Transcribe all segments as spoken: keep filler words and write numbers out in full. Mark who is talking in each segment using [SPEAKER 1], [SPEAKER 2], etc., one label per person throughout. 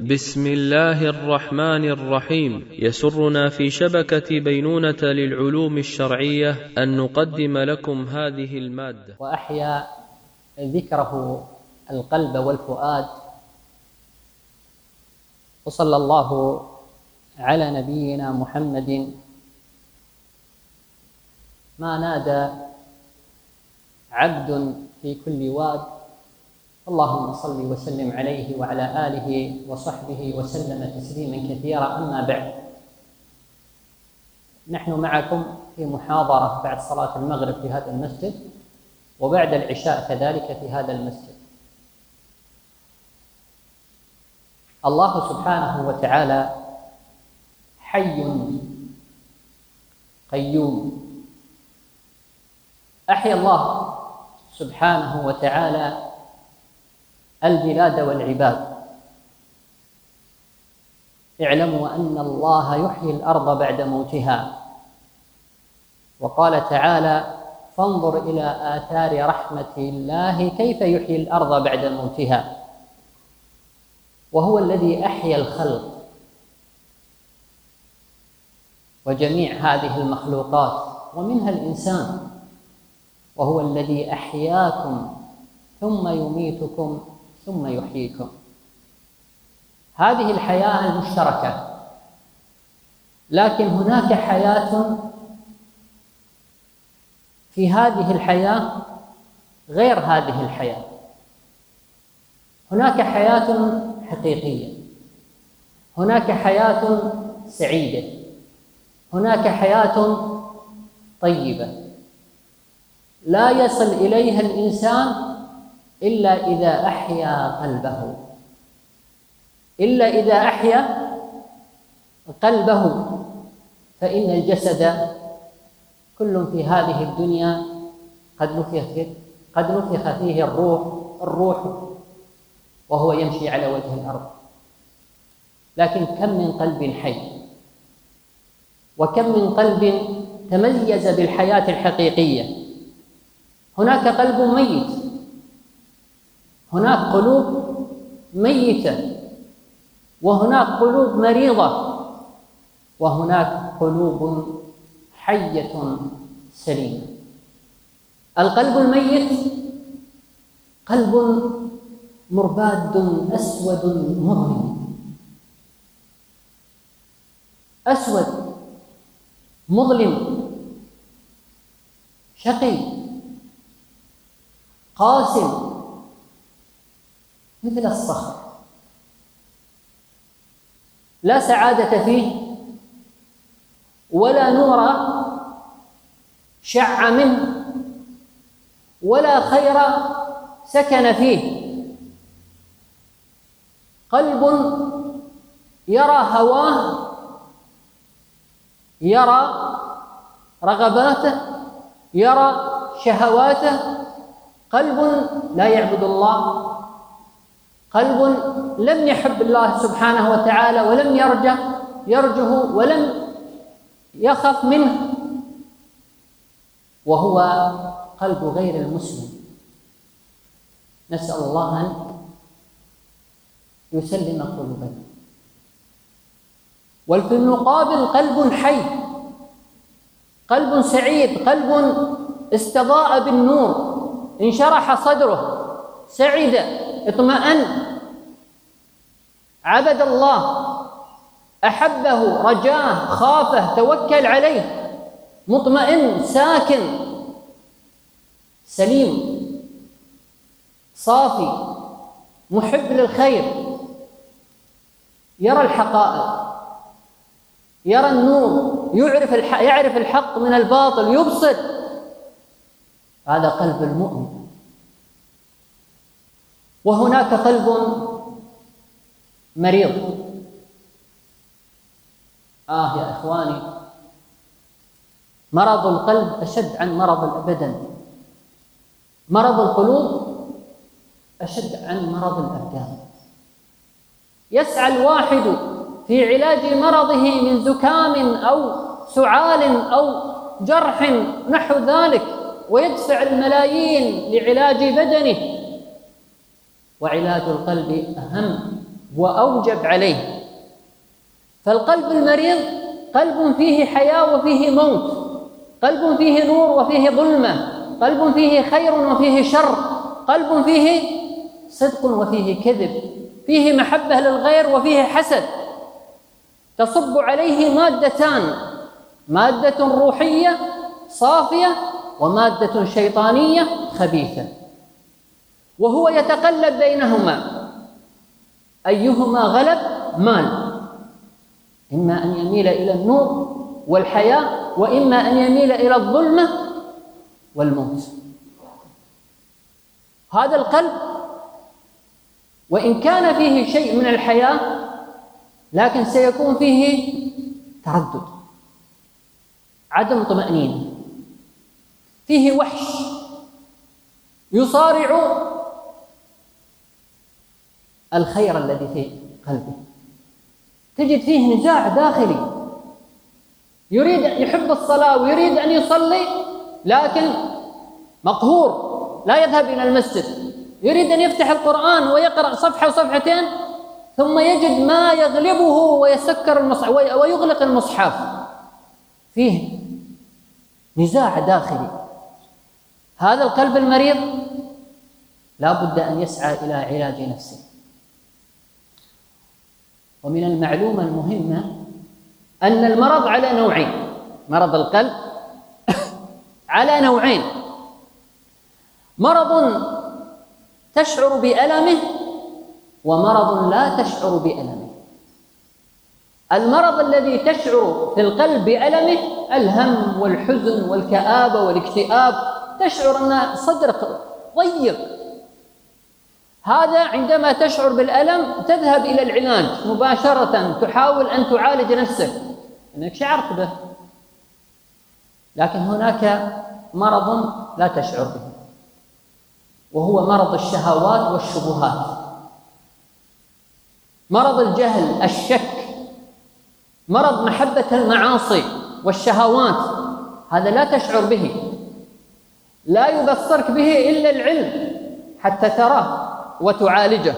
[SPEAKER 1] بسم الله الرحمن الرحيم. يسرنا في شبكة بينونة للعلوم الشرعية أن نقدم لكم هذه المادة.
[SPEAKER 2] وأحيا ذكره القلب والفؤاد. وصلى الله على نبينا محمد. ما نادى عبد في كل واد اللهم صل وسلم عليه وعلى آله وصحبه وسلم تسليما كثيرا. أما بعد، نحن معكم في محاضرة بعد صلاة المغرب في هذا المسجد، وبعد العشاء كذلك في هذا المسجد. الله سبحانه وتعالى حي قيوم. أحيا الله سبحانه وتعالى البلاد والعباد. اعلموا أن الله يحيي الأرض بعد موتها، وقال تعالى: فانظر إلى آثار رحمة الله كيف يحيي الأرض بعد موتها. وهو الذي أحيا الخلق وجميع هذه المخلوقات ومنها الإنسان، وهو الذي أحياكم ثم يميتكم ثم يحييكم. هذه الحياة المشتركة، لكن هناك حياة في هذه الحياة غير هذه الحياة. هناك حياة حقيقية، هناك حياة سعيدة، هناك حياة طيبة لا يصل إليها الإنسان إلا إذا أحيا قلبه، إلا إذا أحيا قلبه. فإن الجسد كل في هذه الدنيا قد نفخ قد نفخ فيه الروح الروح وهو يمشي على وجه الأرض، لكن كم من قلب حي، وكم من قلب تميز بالحياة الحقيقية. هناك قلب ميت، هناك قلوب ميتة، وهناك قلوب مريضة، وهناك قلوب حية سليمة. القلب الميت قلب مرباد أسود مظلم، أسود مظلم شقي قاسم مثل الصخر، لا سعادة فيه ولا نور شع منه ولا خير سكن فيه. قلب يرى هواه، يرى رغباته، يرى شهواته. قلب لا يعبد الله، قلب لم يحب الله سبحانه وتعالى ولم يرجه يرجه ولم يخف منه، وهو قلب غير المسلم. نسأل الله أن يسلم قلوبنا. وفي المقابل قلب حي، قلب سعيد، قلب استضاء بالنور، انشرح صدره، سعد، اطمأن، عبد الله، أحبه، رجاه، خافه، توكل عليه، مطمئن، ساكن، سليم، صافي، محب للخير، يرى الحقائق، يرى النور، يعرف الحق, يعرف الحق من الباطل، يبصر. هذا قلب المؤمن. وهناك قلب مريض. آه يا إخواني، مرض القلب أشد عن مرض البدن. مرض القلوب أشد عن مرض الأبدان. يسعى الواحد في علاج مرضه من زكام أو سعال أو جرح نحو ذلك، ويدفع الملايين لعلاج بدنه، وعلاج القلب أهم وأوجب عليه. فالقلب المريض قلب فيه حياة وفيه موت، قلب فيه نور وفيه ظلمة، قلب فيه خير وفيه شر، قلب فيه صدق وفيه كذب، فيه محبة للغير وفيه حسد، تصب عليه مادتان: مادة روحية صافية ومادة شيطانية خبيثة، وهو يتقلب بينهما، أيهما غلب مال، إما أن يميل إلى النور والحياة، وإما أن يميل إلى الظلمة والموت. هذا القلب وإن كان فيه شيء من الحياة لكن سيكون فيه تردد، عدم طمأنينة، فيه وحش يصارع الخير الذي في قلبه، تجد فيه نزاع داخلي، يريد يحب الصلاة ويريد أن يصلي لكن مقهور لا يذهب إلى المسجد، يريد أن يفتح القرآن ويقرأ صفحة وصفحتين ثم يجد ما يغلبه ويسكر المصحف ويغلق المصحف، فيه نزاع داخلي. هذا القلب المريض لا بد أن يسعى إلى علاج نفسه. ومن المعلومة المهمة أن المرض على نوعين، مرض القلب على نوعين: مرض تشعر بألمه ومرض لا تشعر بألمه. المرض الذي تشعر في القلب بألمه الهم والحزن والكآبة والاكتئاب، تشعر أن صدرك ضيق، هذا عندما تشعر بالألم تذهب إلى العلاج مباشرة، تحاول أن تعالج نفسك أنك شعرت به. لكن هناك مرض لا تشعر به، وهو مرض الشهوات والشبهات، مرض الجهل، الشك، مرض محبة المعاصي والشهوات، هذا لا تشعر به، لا يبصرك به إلا العلم حتى تراه وتعالجه.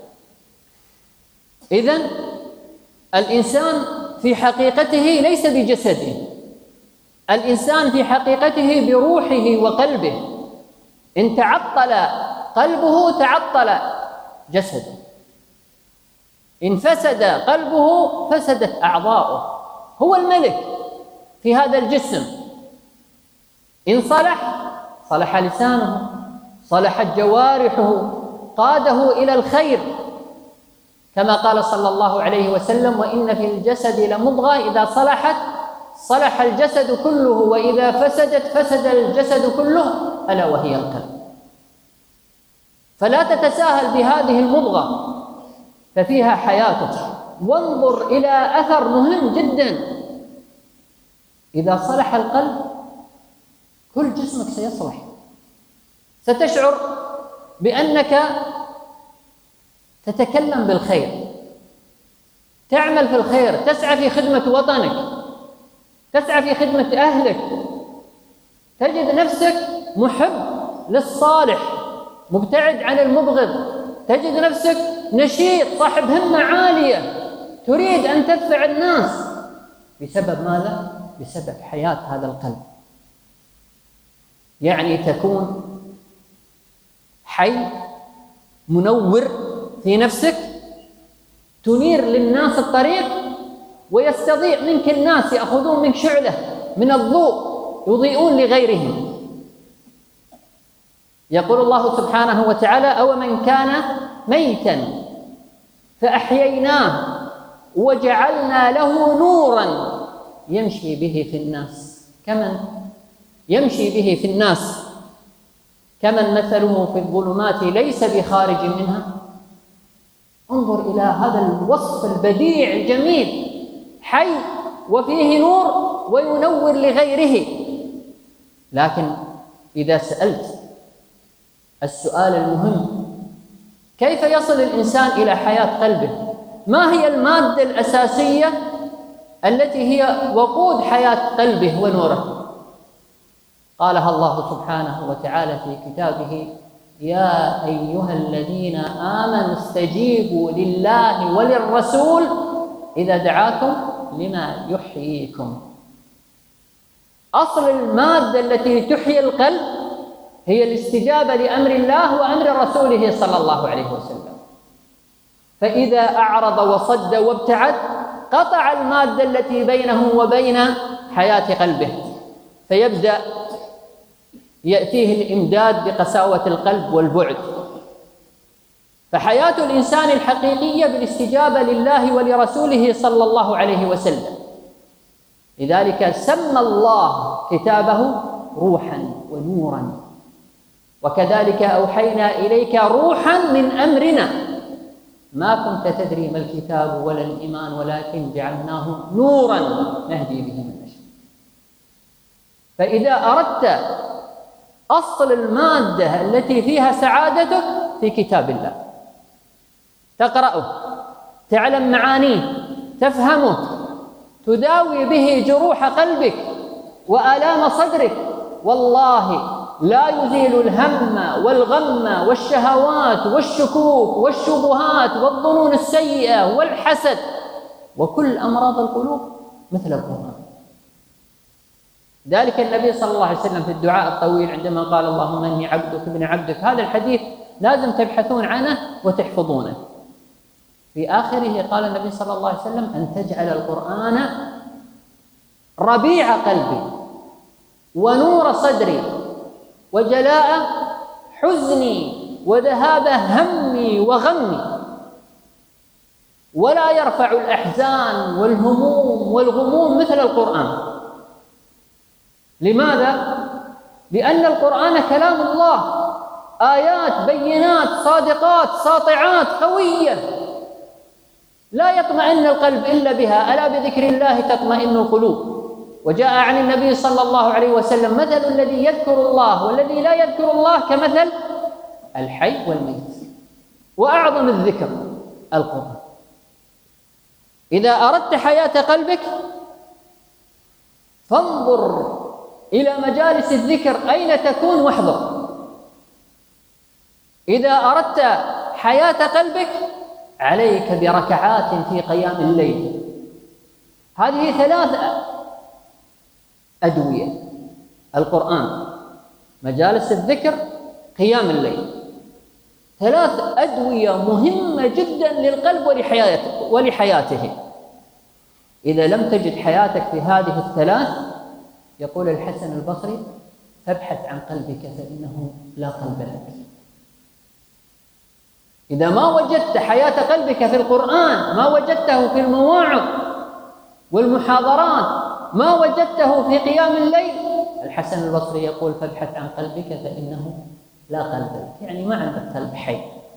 [SPEAKER 2] إذن الإنسان في حقيقته ليس بجسده، الإنسان في حقيقته بروحه وقلبه. إن تعطل قلبه تعطل جسده، إن فسد قلبه فسدت أعضاؤه. هو الملك في هذا الجسم، إن صلح صلح لسانه، صلحت جوارحه، قاده إلى الخير، كما قال صلى الله عليه وسلم: وإن في الجسد لمضغة إذا صلحت صلح الجسد كله وإذا فسدت فسد الجسد كله، ألا وهي القلب. فلا تتساهل بهذه المضغة ففيها حياتك. وانظر إلى أثر مهم جدا: إذا صلح القلب كل جسمك سيصلح، ستشعر بأنك تتكلم بالخير، تعمل في الخير، تسعى في خدمة وطنك، تسعى في خدمة أهلك، تجد نفسك محب للصالح مبتعد عن المبغض، تجد نفسك نشيط صاحب همة عالية تريد أن تدفع الناس. بسبب ماذا؟ بسبب حياة هذا القلب. يعني تكون حي منور في نفسك، تنير للناس الطريق، ويستضيء منك الناس، يأخذون منك شعلة من الضوء يضيئون لغيرهم. يقول الله سبحانه وتعالى: أو من كان ميتا فأحييناه وجعلنا له نورا يمشي به في الناس كمن يمشي به في الناس كمن مثله في الظلمات ليس بخارج منها. انظر إلى هذا الوصف البديع الجميل، حي وفيه نور وينور لغيره. لكن إذا سألت السؤال المهم: كيف يصل الإنسان إلى حياة قلبه؟ ما هي المادة الأساسية التي هي وقود حياة قلبه ونوره؟ قالها الله سبحانه وتعالى في كتابه: يا أيها الذين آمنوا استجيبوا لله وللرسول إذا دعاكم لما يحييكم. أصل المادة التي تحيي القلب هي الاستجابة لأمر الله وأمر رسوله صلى الله عليه وسلم. فإذا أعرض وصد وابتعد قطع المادة التي بينه وبين حياة قلبه، فيبدأ يأتيه الإمداد بقساوة القلب والبعد. فحياة الإنسان الحقيقية بالاستجابة لله ولرسوله صلى الله عليه وسلم. لذلك سمى الله كتابه روحا ونورا، وكذلك أوحينا إليك روحا من أمرنا ما كنت تدري ما الكتاب ولا الإيمان ولكن جعلناه نورا نهدي به من نشاء. فإذا أردت أصل المادة التي فيها سعادتك في كتاب الله، تقرأه، تعلم معانيه، تفهمه، تداوي به جروح قلبك وآلام صدرك، والله لا يزيل الهم والغم والشهوات والشكوك والشبهات والظنون السيئة والحسد وكل أمراض القلوب مثل القرآن. ذلك النبي صلى الله عليه وسلم في الدعاء الطويل عندما قال اللهم إني عبدك ابن عبدك، هذا الحديث لازم تبحثون عنه وتحفظونه. في آخره قال النبي صلى الله عليه وسلم أن تجعل القرآن ربيع قلبي ونور صدري وجلاء حزني وذهاب همي وغمي، ولا يرفع الأحزان والهموم والغموم مثل القرآن. لماذا؟ لأن القرآن كلام الله، آيات بينات صادقات ساطعات قوية لا يطمئن القلب إلا بها، ألا بذكر الله تطمئن القلوب. وجاء عن النبي صلى الله عليه وسلم مثل الذي يذكر الله والذي لا يذكر الله كمثل الحي والميت، وأعظم الذكر القرآن. إذا أردت حياة قلبك فانظر إلى مجالس الذكر أين تكون واحضر. إذا أردت حياة قلبك عليك بركعات في قيام الليل. هذه ثلاث أدوية: القرآن، مجالس الذكر، قيام الليل. ثلاث أدوية مهمة جدا للقلب ولحياته ولحياته. إذا لم تجد حياتك في هذه الثلاث، يقول الحسن البصري فابحث عن قلبك فإنه لا قلب لك. إذا ما وجدت حياة قلبك في القرآن، ما وجدته في المواعظ والمحاضرات، ما وجدته في قيام الليل، الحسن البصري يقول فابحث عن قلبك فإنه لا قلب لك، يعني ما عندك قلب حي.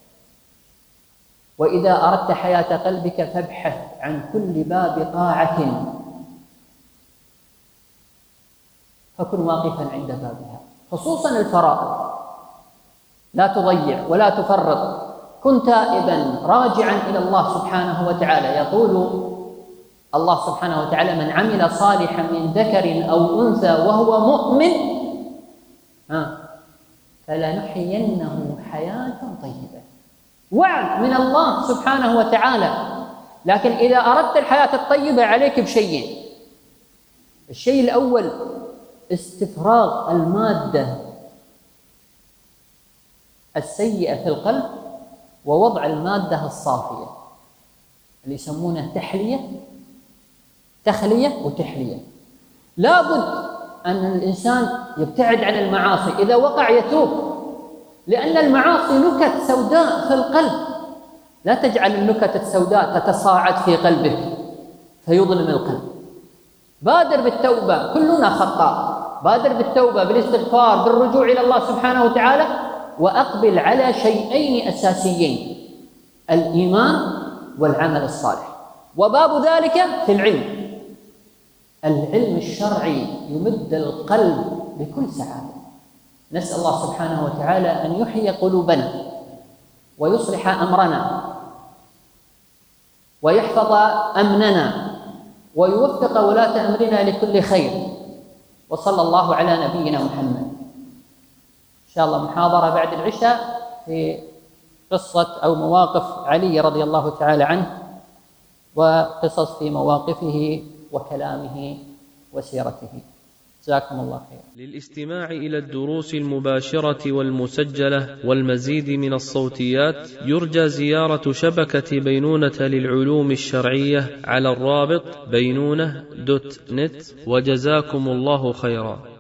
[SPEAKER 2] وإذا أردت حياة قلبك فابحث عن كل باب طاعة فكن واقفا عند بابها، خصوصا الفرائض، لا تضيع ولا تفرط. كن تائبا راجعا إلى الله سبحانه وتعالى. يقول الله سبحانه وتعالى من عمل صالحا من ذكر أو أنثى وهو مؤمن ها فلنحيينه حياة طيبة. وعد من الله سبحانه وتعالى. لكن إذا أردت الحياة الطيبة عليك بشيئين. الشيء الأول استفراغ المادة السيئة في القلب ووضع المادة الصافية اللي يسمونه تحلية، تخلية وتحلية. لابد أن الإنسان يبتعد عن المعاصي، إذا وقع يتوب، لأن المعاصي نكت سوداء في القلب. لا تجعل النكت السوداء تتصاعد في قلبك فيظلم القلب. بادر بالتوبة، كلنا خطاء. بادر بالتوبة، بالاستغفار، بالرجوع إلى الله سبحانه وتعالى، وأقبل على شيئين أساسيين: الإيمان والعمل الصالح. وباب ذلك في العلم. العلم الشرعي يمد القلب بكل سعادة. نسأل الله سبحانه وتعالى أن يحيي قلوبنا ويصلح أمرنا ويحفظ أمننا ويوفق ولاة أمرنا لكل خير. وصلى الله على نبينا محمد. شاء الله محاضرة بعد العشاء في قصة أو مواقف علي رضي الله تعالى عنه، وقصص في مواقفه وكلامه وسيرته. جزاكم الله خير.
[SPEAKER 1] للاستماع إلى الدروس المباشرة والمسجلة والمزيد من الصوتيات يرجى زيارة شبكة بينونة للعلوم الشرعية على الرابط بينونة دوت نت، وجزاكم الله خيرا.